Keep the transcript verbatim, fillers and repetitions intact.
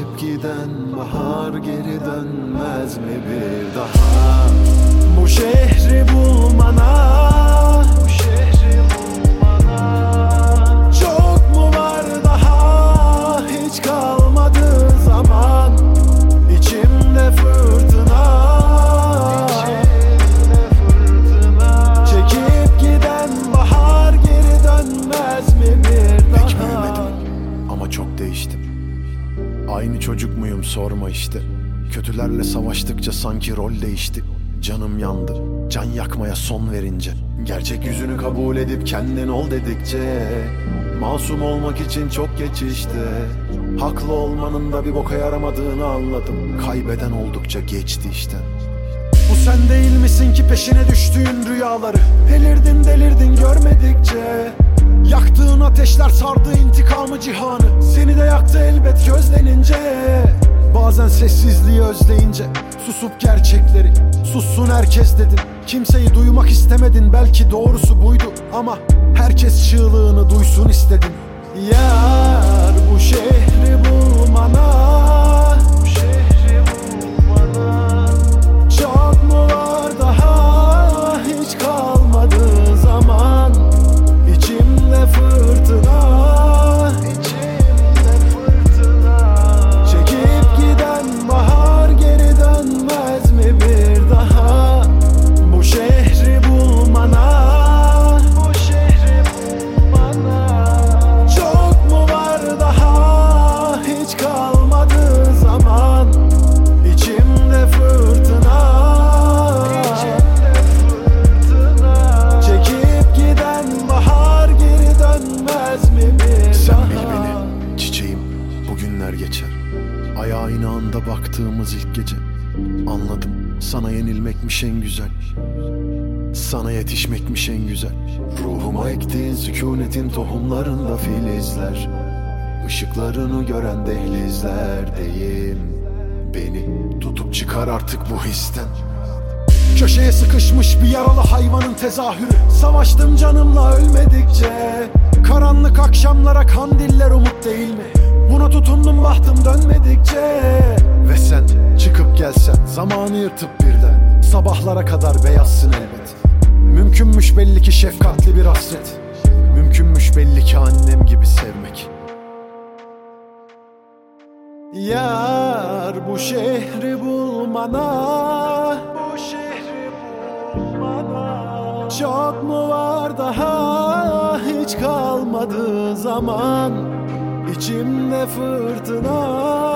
Çekip giden bahar geri dönmez mi bir daha? Bu şehri bulmana, bu şehri bulmana çok mu var daha? Hiç kalmadı zaman, içimde fırtına, içimde fırtına. Çekip giden bahar geri dönmez mi bir daha? Pek büyümedim ama çok değiştim. Aynı çocuk muyum sorma işte. Kötülerle savaştıkça sanki rol değişti. Canım yandı, can yakmaya son verince. Gerçek yüzünü kabul edip kendin ol dedikçe. Masum olmak için çok geç işte. Haklı olmanın da bir boka yaramadığını anladım. Kaybeden oldukça geçti işte. Bu sen değil misin ki peşine düştüğün rüyaları? Delirdin delirdin görmedikçe. Yaktığın ateşler sardı intikamı cihanı. Seni de yaktı elbet gözlenince. Bazen sessizliği özleyince susup gerçekleri, sussun herkes dedin. Kimseyi duymak istemedin, belki doğrusu buydu. Ama herkes çığlığını duysun istedin. Yar bu şehri bulmana, bu şehri bulmana çok mu var daha? Hiç kalmadı zaman, İçimde fırtına, içimde fırtına. Çekip giden bahar geri dönmez mi bir daha? Bu şehri bulmana, bu şehri bulmana çok mu var daha? Hiç kalmadı zaman, İçimde fırtına, içimde fırtına. Çekip giden bahar geri dönmez mi bir Sen daha? bil beni çiçeğim, bugünler geçer. Aya aynı anda baktığımız ilk gece. Anladım, sana yenilmekmiş en güzel, sana yetişmekmiş en güzel. Ruhuma ektiğin sükunetin tohumlarında filizler. Işıklarını gören dehlizlerdeyim. Beni tutup çıkar artık bu histen. Köşeye sıkışmış bir yaralı hayvanın tezahürü. Savaştım canımla ölmedikçe. Karanlık akşamlara kandiller umut değil mi? Buna tutundum bahtım dönmedikçe. Ve sen çıkıp gelsen zamanı yırtıp birden. Sabahlara kadar beyazsın elbet. Mümkünmüş belli ki şefkatli bir hasret. Mümkünmüş belli ki annem gibi sevmek. Yar bu şehri bulmana, bu şehri bulmana çok mu var daha? Hiç kalmadı zaman, İçimde fırtına,